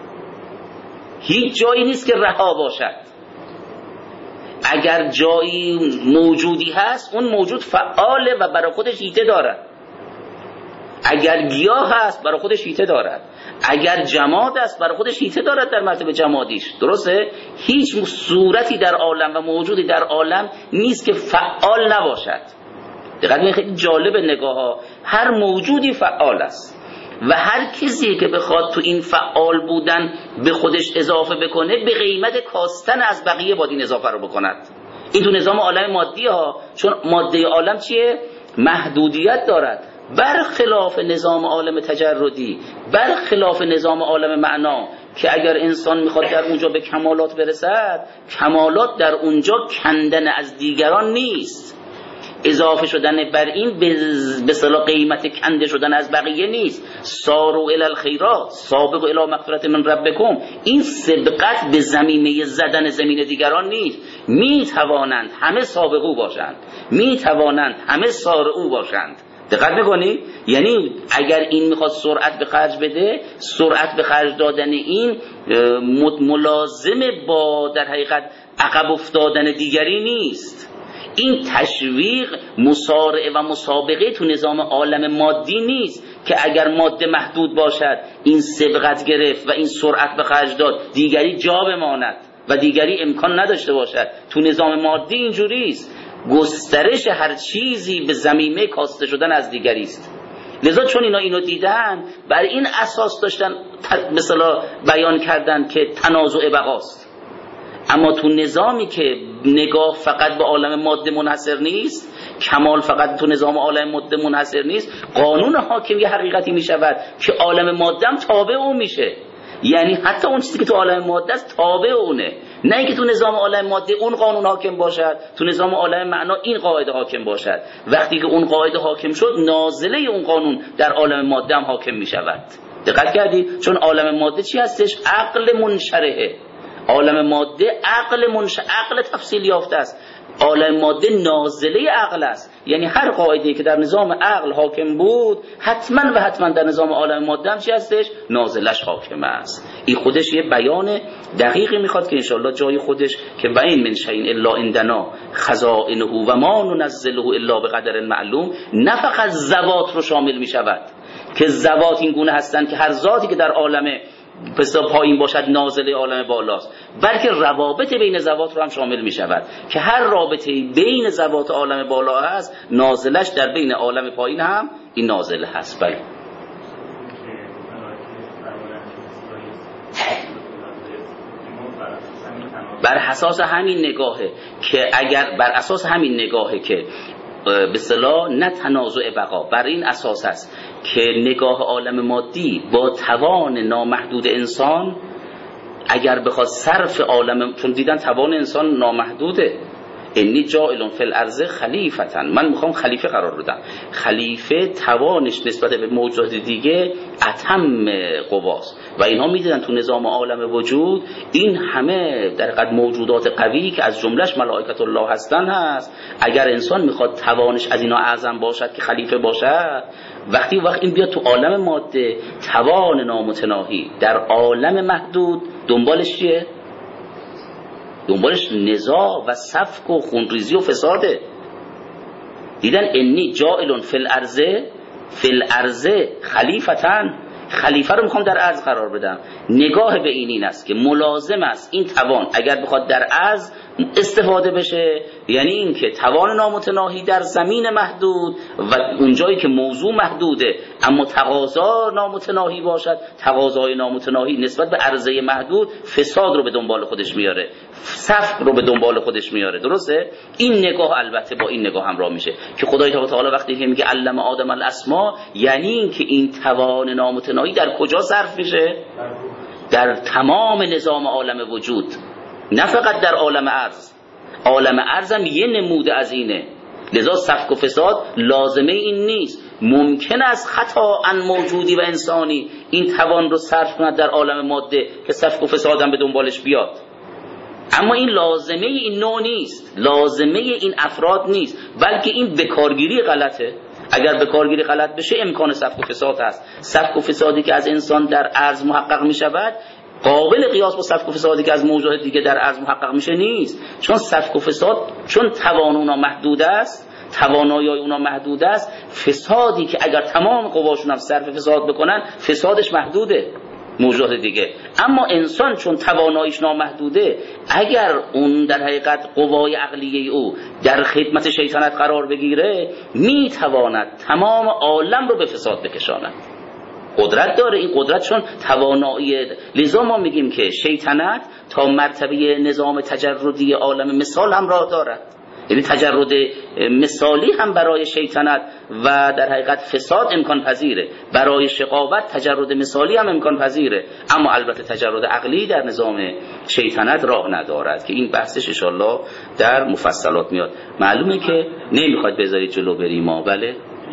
S1: هیچ جایی نیست که رها باشد. اگر جایی موجودی هست اون موجود فعاله و برای خودش هیته دارد. اگر گیاه هست برای خودش هیته دارد. اگر جماد است برای خودش هیته دارد در مرتبه جمادیش. درسته؟ هیچ صورتی در عالم و موجودی در عالم نیست که فعال نباشد. دقیقاً این خیلی جالب نگاه ها. هر موجودی فعال است و هر کسی که بخواد تو این فعال بودن به خودش اضافه بکنه به قیمت کاستن از بقیه باید این اضافه رو بکند. این تو نظام عالم مادی ها، چون ماده عالم چیه؟ محدودیت دارد، برخلاف نظام عالم تجردی، برخلاف نظام عالم معنا که اگر انسان میخواد در اونجا به کمالات برسد، کمالات در اونجا کندن از دیگران نیست، اضافه شدن بر این به صلاح قیمت کنده شدن از بقیه نیست. سارو الی الخیرات سابقوا الی مغفرت من ربکم، این سبقت به زمینه زدن زمین دیگران نیست. می توانند همه سابقو باشند، می توانند همه سارعو باشند. دقت میکنید؟ یعنی اگر این میخواد سرعت به خرج بده، سرعت به خرج دادن این ملازم با در حقیقت عقب افتادن دیگری نیست. این تشویق مسارعه و مسابقه تو نظام عالم مادی نیست که اگر ماده محدود باشد این سبقت گرفت و این سرعت به خرج داد دیگری جا بماند و دیگری امکان نداشته باشد. تو نظام مادی اینجوری است، گسترش هر چیزی به زمینه کاسته شدن از دیگری است. لذا چون اینا اینو دیدن، بر این اساس داشتن مثلا بیان کردن که تنازع بقاست. اما تو نظامی که نگاه فقط به عالم ماده منحصر نیست، کمال فقط تو نظام عالم ماده منحصر نیست، قانون حاکم یه حقیقتی می شود که عالم ماده هم تابع اون میشه. یعنی حتی اون چیزی که تو عالم ماده است تابع اونه، نه اینکه تو نظام عالم ماده اون قانون حاکم باشد، تو نظام عالم معنا این قاعده حاکم باشد. وقتی که اون قاعده حاکم شد، نازله اون قانون در عالم ماده هم حاکم می شود. دقت کردید؟ چون عالم ماده چی هستش؟ عقل منشرحه. عالم ماده عقل منش عقل تفصیل یافته است. عالم ماده نازله عقل است. یعنی هر قاعده‌ای که در نظام عقل حاکم بود، حتما و حتما در نظام عالم ماده هم چی هستش؟ نازلش حاکم است. این خودش یه بیان دقیقی میخواد که انشالله جای خودش که و این من شیء الا عندنا خزائنه و ما ننزله الا بقدر معلوم، نه فقط ذوات رو شامل میشود که ذوات این گونه هستند که هر ذاتی که در عالم پس پایین باشد نازله عالم بالاست، بلکه روابط بین ذوات رو هم شامل می شود که هر رابطه بین ذوات عالم بالا هست، نازلش در بین عالم پایین هم این نازله هست. بله. بر اساس همین نگاهه که اگر بر اساس همین نگاهه که به اصطلاح نه تنازع بقا، بر این اساس است که نگاه عالم مادی با توان نامحدود انسان اگر بخواد صرف عالم، چون دیدن توان انسان نامحدوده، انی جاعل فی الارض خلیفة، من میخوام خلیفه قرار بدم. خلیفه توانش نسبت به موجودات دیگه اتم قواست و اینها میدیدن تو نظام عالم وجود این همه در حقیقت موجودات قوی که از جملهش ملائکت الله هستن هست. اگر انسان میخواد توانش از اینا اعظم باشد که خلیفه باشد، وقتی وقت این بیاد تو عالم ماده، توان نامتناهی در عالم محدود دنبالش چیه؟ دنبالش نزاع و سفک و خونریزی و فساده. دیدن انی جاعل فی الارض فی الارض خلیفتن، خلیفه رو میخوام در ارض قرار بدم. نگاه به این این است که ملازم است این توان اگر بخواد در ارض استفاده بشه، یعنی این که توان نامتناهی در زمین محدود و اونجایی که موضوع محدوده اما تقاضا نامتناهی باشد، تقاضای نامتناهی نسبت به عرضه محدود فساد رو به دنبال خودش میاره، سفک رو به دنبال خودش میاره. درسته؟ این نگاه البته با این نگاه همراه میشه که خدای تعالی وقتی که میگه علم آدم الاسما، یعنی این که این توان نامتناهی در کجا صرف میشه؟ در تمام نظام عالم وجود، نه فقط در عالم ارز. عالم ارز هم یه نموده از اینه. لذا سفک و فساد لازمه این نیست. ممکن است خطا ان موجودی و انسانی این توان رو صرف کند در عالم ماده که سفک و فساد هم به دنبالش بیاد، اما این لازمه این نوع نیست، لازمه این افراد نیست، بلکه این بکارگیری غلطه. اگر بکارگیری غلط بشه امکان سفک و فساد هست. سفک و فسادی که از انسان در ارز محقق می شود قابل قیاس با سفک و فسادی که از موجودات دیگه در ارز محقق میشه نیست. چون سفک و فساد چون توان اونا محدود است، توانایی اونا محدود است، فسادی که اگر تمام قواشون هم صرف فساد بکنن فسادش محدوده موجودات دیگه. اما انسان چون تواناییش نامحدوده، اگر اون در حقیقت قوای عقلیه او در خدمت شیطنت قرار بگیره، میتواند تمام عالم رو به فساد بکشاند. قدرت داره این قدرت، چون توانایی. لذا ما میگیم که شیطنت تا مرتبه نظام تجردی عالم مثال هم راه دارد. یعنی تجرد مثالی هم برای شیطنت و در حقیقت فساد امکان پذیره، برای شقاوت تجرد مثالی هم امکان پذیره، اما البته تجرد عقلی در نظام شیطنت راه ندارد که این بحثش انشالله در مفصلات میاد. معلومه که نمیخواد بذارید جلو بریم ما. بله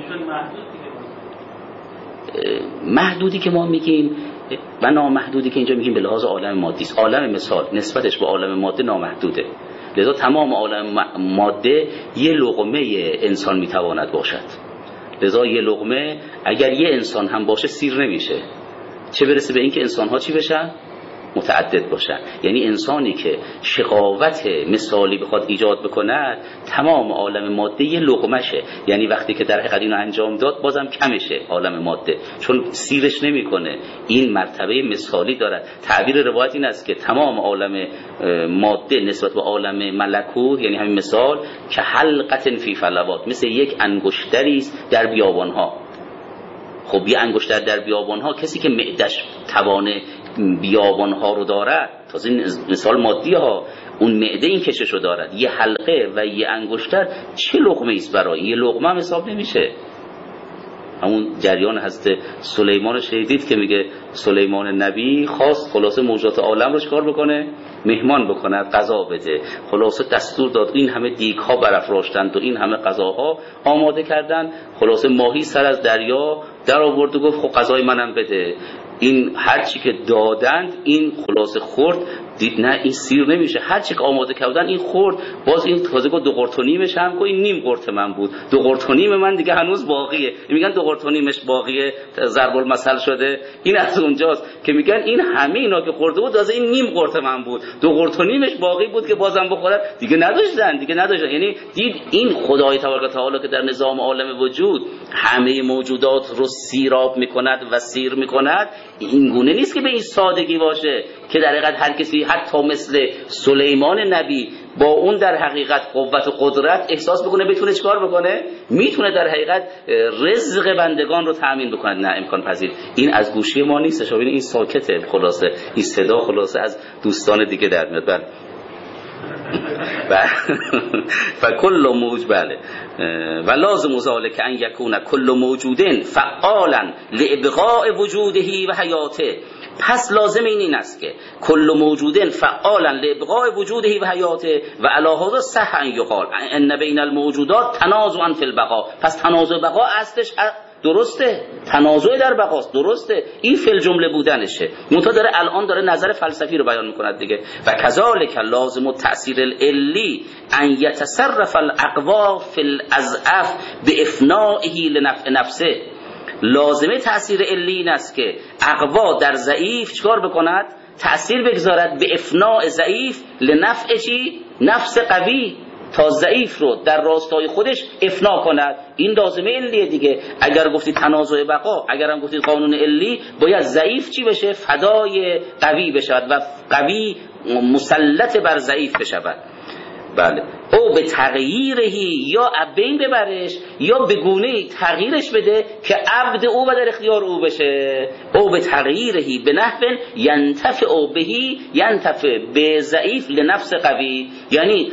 S1: محدودی که ما میگیم و نامحدودی که اینجا میگیم به لحاظ عالم مادی است. عالم مثال نسبتش به عالم ماده نامحدوده، لذا تمام عالم ماده یه لقمه انسان میتواند باشد. لذا یه لقمه اگر یه انسان هم باشه سیر نمیشه، چه برسه به اینکه انسان ها چی بشن؟ متعدد باشن. یعنی انسانی که شقاوت مثالی بخواد ایجاد بکنه، تمام عالم ماده یه لقمشه. یعنی وقتی که در حقیقت اینو انجام داد بازم کمشه عالم ماده، چون سیرش نمیکنه. این مرتبه مثالی داره. تعبیر روایت این است که تمام عالم ماده نسبت به عالم ملکوت، یعنی همین مثال، که حلقة فی فلوات، مثل یک انگشتری است در بیابانها. خب یه انگشتر در بیابان ها، کسی که معدش توان بیابان ها رو دارد، تازه مثال مادی ها، اون معده این کشش رو دارد، یه حلقه و یه انگشتر چه لقمه ایست برای یه لقمه هم حساب نمیشه. همون جریان حضرت سلیمان رو شنیدید که میگه سلیمان نبی خواست خلاصه موجودات عالم رو چکار بکنه؟ مهمان بکنه، غذا بده. خلاصه دستور داد این همه دیگ ها برافراشتند و این همه غذاها آماده کردن. خلاصه ماهی سر از دریا در آورد و گفت خب غذای منم بده. این هر چی که دادند این خلاصه خورد، دید نه این سیر نمیشه، هر چی که آماده کردن این خورد. باز این تازه گفت دو قرت و نیمش هم، این نیم قرت من بود، دو قرت و نیم من دیگه هنوز باقیه. میگن دو قرت و نیمش باقیه، ضرب المثل شده. این از اونجاست که میگن این همه اینا که خورده بود تازه این نیم قرت من بود، دو قرت و نیمش باقی بود که بازم بخورن، دیگه نداشتن دیگه نداشتن. یعنی دید این خدای تبارک و تعالی که در نظام عالم وجود همه موجودات رو سیراب میکند و سیر میکند، این گونه نیست که به این سادگی باشه که در حقیقت هر کسی حتی مثل سلیمان نبی با اون در حقیقت قوت و قدرت احساس بکنه بتونه چیکار بکنه، میتونه در حقیقت رزق بندگان رو تأمین بکنه. نه، امکان پذیر. این از گوشه ما نیست. شما ببینید این ساکته، خلاصه این صدا خلاصه از دوستان دیگه در میاد. بله فکل موج بله و لازم ذلک ان یکون کل موجود فعالا لابقاء وجوده و حیاته. پس لازم این این است که کل موجود فعالا لابقاء وجوده و حیاته و علی هذا صح ان یقال ان بین الموجودات تنازعا فی البقاء. پس تنازع بقا اصلش درسته، تنازع در بقاست، درسته، این فی الجمله بودنشه. منتها داره الان داره نظر فلسفی رو بیان میکند دیگه. و کذالک لازم التأثیر العلی ان یتصرف الاقوا فی الاضعف بافنائه لنفع نفسه. لازمه تأثیر علی این است که اقوا در ضعیف چکار بکند؟ تأثیر بگذارد به افناء ضعیف لنفع چی؟ نفس قوی، تا ضعیف رو در راستای خودش افنا کند. این لازمه علیه دیگه. اگر گفتید تنازع بقا، اگر هم گفتید قانون علی، باید ضعیف چی بشه؟ فدای قوی بشود و قوی مسلط بر ضعیف بشود. بله، او به تغییرهی یا بین ببرش یا به گونه‌ای تغییرش بده که عبد او و در اختیار او بشه. او به تغییرهی به نحو ینتفع او بهی ینتفع به ضعیف لنفس قوی. یعنی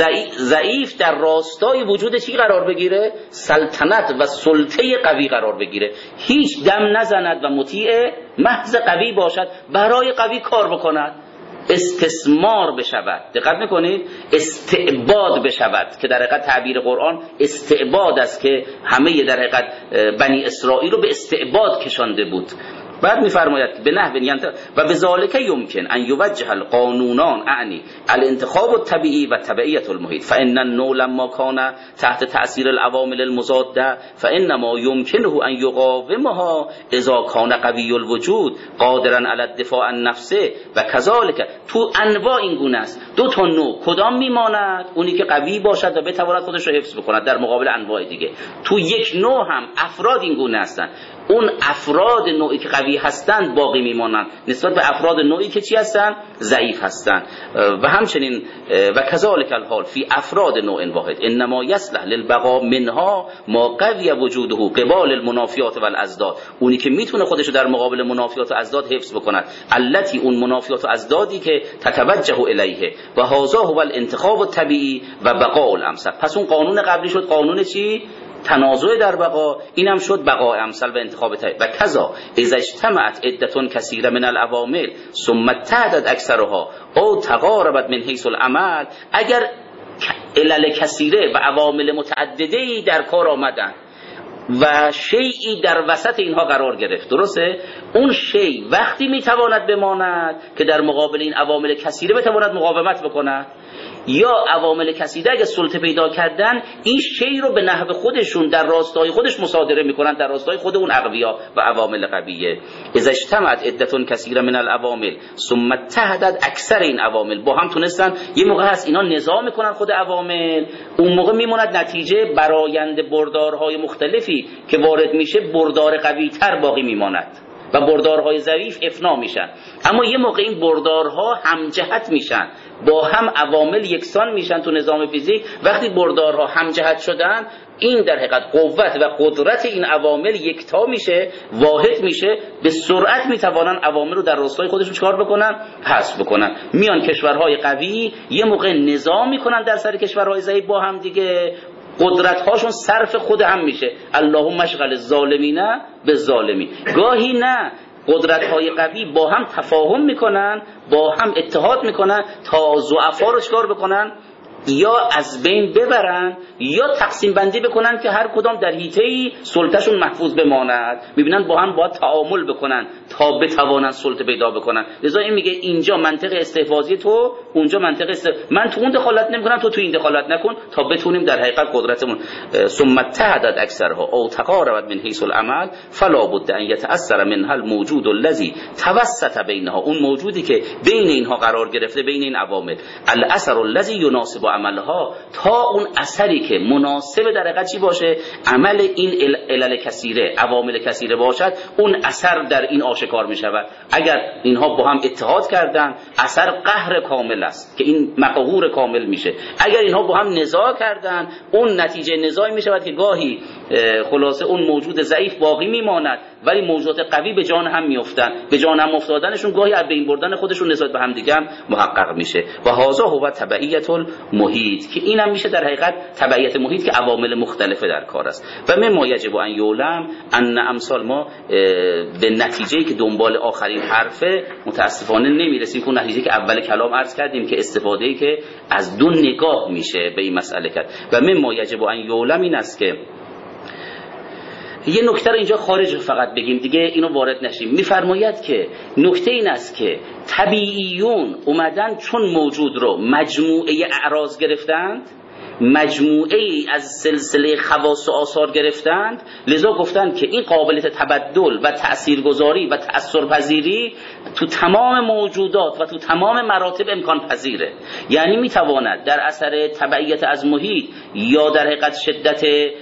S1: ضعیف در راستای وجود چی قرار بگیره؟ سلطنت و سلطه قوی قرار بگیره، هیچ دم نزند و مطیع محض قوی باشد، برای قوی کار بکند، استثمار بشود. دقت میکنید؟ استعباد بشود که در حقیقت تعبیر قرآن استعباد است که همه در حقیقت بنی اسرائیل رو به استعباد کشانده بود. بعد میفرماید به نحو و بذالک یمکن ان یوجه القانونان اعنی الانتخاب الطبیعی و تبعیت المحیط فان النوع لما کان تحت تأثیر العوامل المضاده فانما یمکنه ان یقاومها اذا کان قوی الوجود قادرا علی الدفاع عن نفسه و کذالک. تو انواع این گونه است. دو تا نوع کدام میماند؟ اونی که قوی باشد و بتواند خودش رو حفظ بکند در مقابل انواع دیگه. تو یک نوع هم افراد این گونه هستند. اون افراد نوعی که قوی هستند باقی میمانند نسبت به افراد نوعی که چی هستند؟ ضعیف هستند. و همچنین و کذالک الحال فی افراد نوع واحد انما یصلح للبقاء منها ما قوی وجوده قبال المنافیات و الاضداد. اونی که میتونه خودشو در مقابل منافیات و اضداد حفظ بکند، التی اون منافیات و اضدادی که تتوجه الیه و هذا هو الانتخاب الطبیعی و بقاء الامثل. پس اون قانون قبلی شد قانون چی؟ تنازع در بقا. اینم شد بقاء امثل و انتخاب طبیعی. و کذا اذا اجتمعت عدة کثیره من العوامل ثم تعدد اکثرها او تقاربت من حیث العمل. اگر علل کثیره و عوامل متعدده‌ای در کار آمدن و شیئی در وسط اینها قرار گرفت، درسته؟ اون شیء وقتی میتواند بماند که در مقابل این عوامل کثیره بتواند مقاومت بکند، یا عوامل کثیره اگه سلطه پیدا کردن این شی رو به نحو خودشون در راستای خودش مصادره میکنن، در راستای خود اون اقویا و عوامل قویه. اذا اجتمعت عدة کثیره من العوامل ثم اتحدت اکثر این عوامل، با هم تونستن یه موقع هست اینا نظام میکنن خود عوامل، اون موقع میموند نتیجه برآیند بردارهای مختلفی که وارد میشه بردار قوی تر باقی میماند. و بردارهای ضعیف افنا میشن. اما یه موقع این بردارها همجهت میشن، با هم عوامل یکسان میشن تو نظام فیزیک. وقتی بردارها همجهت شدن، این در حقیقت قوت و قدرت این عوامل یکتا میشه، واحد میشه، به سرعت میتوانن عوامل رو در راستای خودشون چکار بکنن؟ حذف بکنن. میان کشورهای قوی یه موقع نظام میکنن در سر کشورهای ضعیف با هم دیگه، قدرت هاشون صرف خود هم میشه. اللهم اشغل الظالمین بالظالمین. گاهی نه، قدرت های قوی با هم تفاهم میکنن، با هم اتحاد میکنن تا ضعفا رو چکار بکنن؟ یا از بین ببرن یا تقسیم بندی بکنن که هر کدام در حیطه‌ای سلطه‌شون محفوظ بماند. میبینن با هم باید تعامل بکنن تا بتوانن سلطه پیدا بکنن. لذا این میگه اینجا منطق استحفاظی تو، اونجا منطق است، من تو اون دخالت نمیکنم، تو تو این دخالت نکن، تا بتونیم در حقیقت قدرتمون. ثم اتحدت اکثرها او تقاربت من حیث العمل فلا بد ان يتأثر منها الموجود الذي توسط بینها. اون موجودی که بین اینها قرار گرفته، بین این عوامل، الاثر الذي يناسب عملها، تا اون اثری که مناسب در حقیقت چی باشه؟ عمل این علل کثیره، عوامل کثیره باشد، اون اثر در این آشکار می شود. اگر اینها با هم اتحاد کردن، اثر قهر کامل است که این مقهور کامل میشه. اگر اینها با هم نزاع کردن، اون نتیجه نزاعی می شود که گاهی خلاصه اون موجود ضعیف باقی میماند ولی موجودات قوی به جان هم میافتن. به جان هم افتادنشون گاهی از بین بردن خودشون نسبت به هم دیگه هم محقق میشه. و هذا هو تبعیت المحیط، که اینم میشه در حقیقت تبعیت محیط که عوامل مختلفه در کار است. و مما یجب ان یعلم ان امثال ما به نتیجه‌ای که دنبال آخرین حرفه متاسفانه نمیرسیم، که نتیجه که اول کلام عرض کردیم که استفاده‌ای که از دو نگاه میشه به این مسئله کرد. و مما یجب ان یعلم این است که یه نکته رو اینجا خارج فقط بگیم دیگه اینو وارد نشیم. میفرماید که نکته این است که طبیعیون اومدن چون موجود رو مجموعه اعراض گرفتند، مجموعه ای از سلسله خواص و آثار گرفتند، لذا گفتند که این قابلیت تبدل و تأثیرگذاری و تأثیرپذیری تو تمام موجودات و تو تمام مراتب امکان پذیره. یعنی میتواند در اثر تبعیت از محیط یا در حقیقت شدت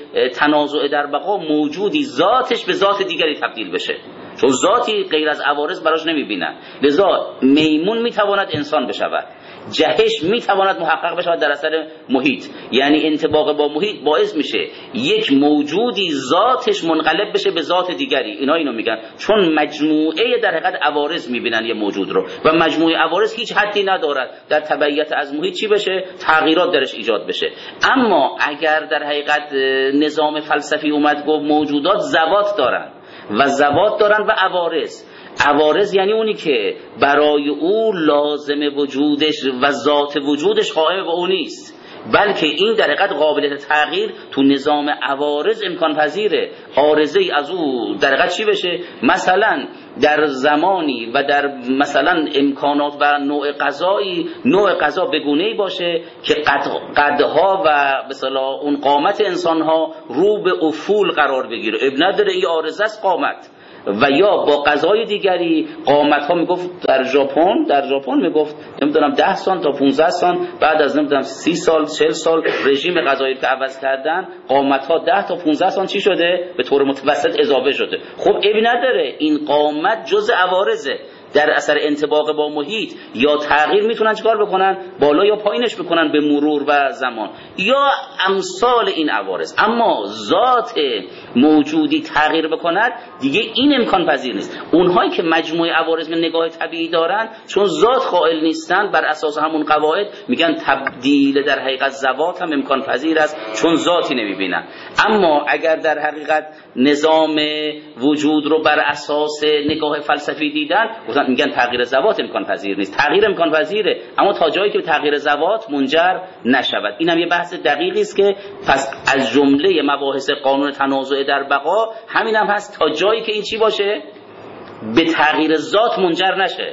S1: تنازع در بقا موجودی ذاتش به ذات دیگری تبدیل بشه، چون ذاتی غیر از عوارض براش نمیبینن. لذا میمون میتواند انسان بشود، جهش میتواند محقق بشود در اثر محیط. یعنی انطباق با محیط باعث میشه یک موجودی ذاتش منقلب بشه به ذات دیگری. اینا اینو میگن چون مجموعه در حقیقت عوارض میبینن یه موجود رو و مجموعه عوارض هیچ حدی ندارد در تبعیت از محیط چی بشه؟ تغییرات درش ایجاد بشه. اما اگر در حقیقت نظام فلسفی اومد گفت موجودات ذوات دارن و ذوات دارن و عوارض، عوارض یعنی اونی که برای او لازم وجودش و ذات وجودش قائم به اون نیست، بلکه این در حقیقت قابلیت تغییر تو نظام عوارض امکان پذیره. عارضه ای از او در حقیقت چی بشه؟ مثلا در زمانی و در مثلا امکانات و نوع غذایی، نوع غذا بگونه‌ای باشه که قد قدها و مثلا اون قامت انسانها رو به افول قرار بگیره. ابن نداره این عارضه است قامت. و یا با غذای دیگری قامت ها میگفت در ژاپن در ژاپن میگفت نمیدونم ده سال تا پانزده سال بعد از نمیدونم سی سال چهل سال رژیم غذایی که عوض کردن قامت ها ده تا پانزده سال چی شده؟ به طور متوسط اضافه شده. خب عیبی نداره، این قامت جز عوارضه. در اثر انطباق با محیط یا تغییر میتونن چیکار بکنن؟ بالا یا پایینش بکنن به مرور و زمان یا امثال این عوارض. اما ذات موجودی تغییر بکند دیگه این امکان پذیر نیست. اونهایی که مجموعه عوارض به نگاه طبیعی دارن چون ذات قائل نیستن، بر اساس همون قواعد میگن تبدیل در حقیقت ذوات هم امکان پذیر است چون ذاتی نمیبینن. اما اگر در حقیقت نظام وجود رو بر اساس نگاه فلسفی دیدن، میگن تغییر ذوات امکان پذیر نیست. تغییر امکان پذیره اما تا جایی که به تغییر ذوات منجر نشود. اینم یه بحث دقیقی است که پس از جمله مباحث قانون تنازع در بقا همین هم هست تا جایی که این چی باشه؟ به تغییر ذات منجر نشه.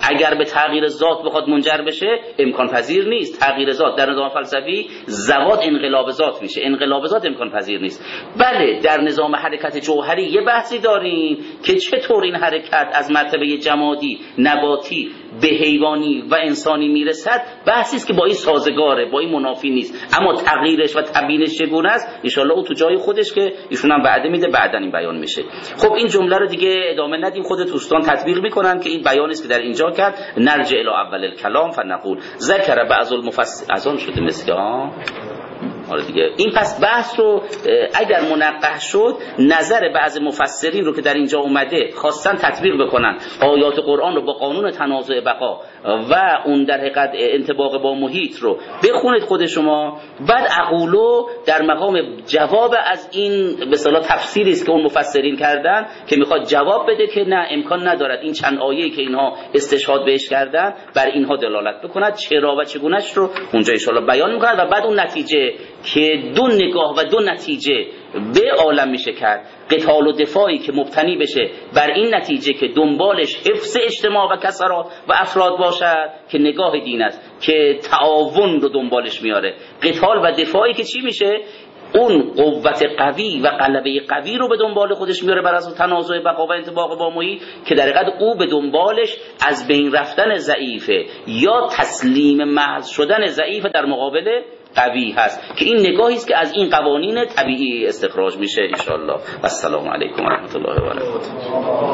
S1: اگر به تغییر ذات بخواد منجر بشه امکان پذیر نیست. تغییر ذات در نظام فلسفی زوات انقلاب ذات میشه، انقلاب ذات امکان پذیر نیست. بله در نظام حرکت جوهری یه بحثی داریم که چطور این حرکت از مرتبه جمادی، نباتی به حیوانی و انسانی میرسد، بحثی است که با این سازگاره، با این منافی نیست. اما تغییرش و تبیینش چگونه است ان شاء الله او تو جای خودش که ایشون هم وعده میده بعدن این بیان میشه. خب این جمله رو دیگه ادامه ندیم، خود دوستان تطبیق میکنن که این بیانی است که در اینجا کرد. نرجع الی اول الکلام فنقول ذکر بعض المفسر اذان شده مثل ها. آره دیگه این پس بحث رو اگر منقح شد نظر بعض مفسرین رو که در اینجا اومده خواستن تطبیق بکنن آیات قرآن رو با قانون تنازع بقا و اون در حقیقت انطباق با محیط رو بخونید خود شما. بعد اقولو در مقام جواب از این به اصطلاح تفسیری است که اون مفسرین کردن که میخواد جواب بده که نه امکان ندارد این چند آیه‌ای که اینها استشهاد بهش کردن بر اینها دلالت بکند، چرا و چگونه‌اش رو اونجا ان شاء الله بیان میکنه و بعد اون نتیجه که دو نگاه و دو نتیجه به عالم میشه کرد، قتال و دفاعی که مبتنی بشه بر این نتیجه که دنبالش حفظ اجتماع و کسرات و افراد باشد که نگاه دین است که تعاون رو دنبالش میاره، قتال و دفاعی که چی میشه اون قوت قوی و غلبه قوی رو به دنبال خودش میاره بر از تنازع بقا و انطباق با محیط که در حقیقت او به دنبالش از بین رفتن ضعیفه یا تسلیم محض شدن ضعیف در مقابل قوی هست که این نگاهی است که از این قوانین طبیعی استخراج میشه ان شاء الله. السلام علیکم و رحمت الله و برکاته.